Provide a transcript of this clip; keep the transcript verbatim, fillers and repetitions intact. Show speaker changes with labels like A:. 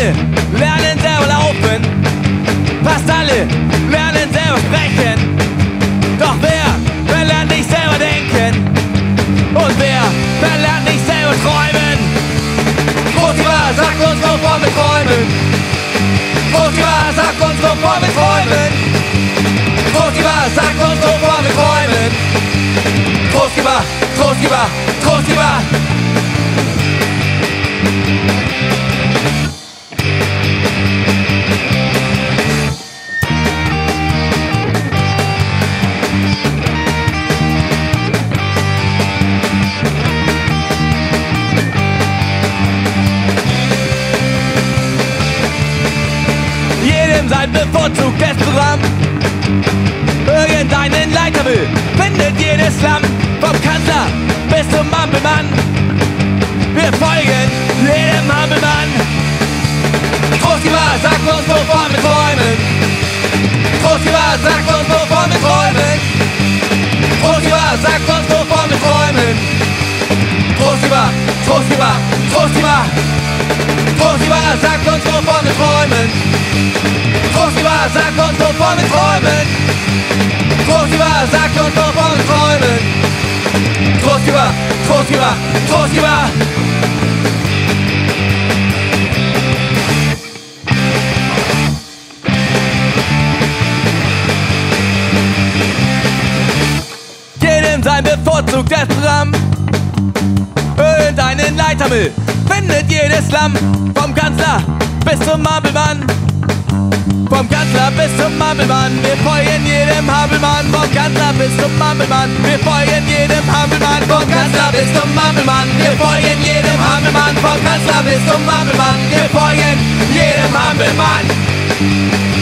A: alle lernen selber laufen, fast alle lernen selber sprechen. Doch wer, wer lernt nicht selber denken? Und wer, wer lernt nicht selber träumen? Großgeber, sag uns, wovon wir träumen. Großgeber, sag uns, wovon wir träumen. Großgeber, sag uns, wovon wir träumen. Großgeber, Großgeber, Großgeber. Jedem sein bevorzugtes Programm. Irgendeinen Leiter will, findet jedes Lamm. Vom Kanzler bis zum Ampelmann. Wir folgen jedem Ampelmann. Großgeber, sag uns, wovon wir träumen. Großgeber, sag uns, wovon wir träumen. Großgeber, sag uns, wovon wir träumen. Großgeber, Großgeber, Großgeber. Großgeber, sag uns, wovon wir träumen. Großgeber, sag uns, wovon wir träumen. Großgeber, sag uns, wovon wir träumen. Großgeber, Großgeber, Großgeber. Jedem sein bevorzugtes Programm. Irgendeinen Leitermüll findet jedes Lamm. Vom Kanzler bis zum Ampelmann. Vom Kanzler bis zum Ampelmann. Wir folgen jedem Hampelmann. Vom Kanzler bis zum Ampelmann. Wir folgen jedem Hampelmann. Vom Kanzler bis zum Ampelmann. Wir folgen jedem Hampelmann. Vom Kanzler bis zum Ampelmann. Wir folgen jedem Hampelmann.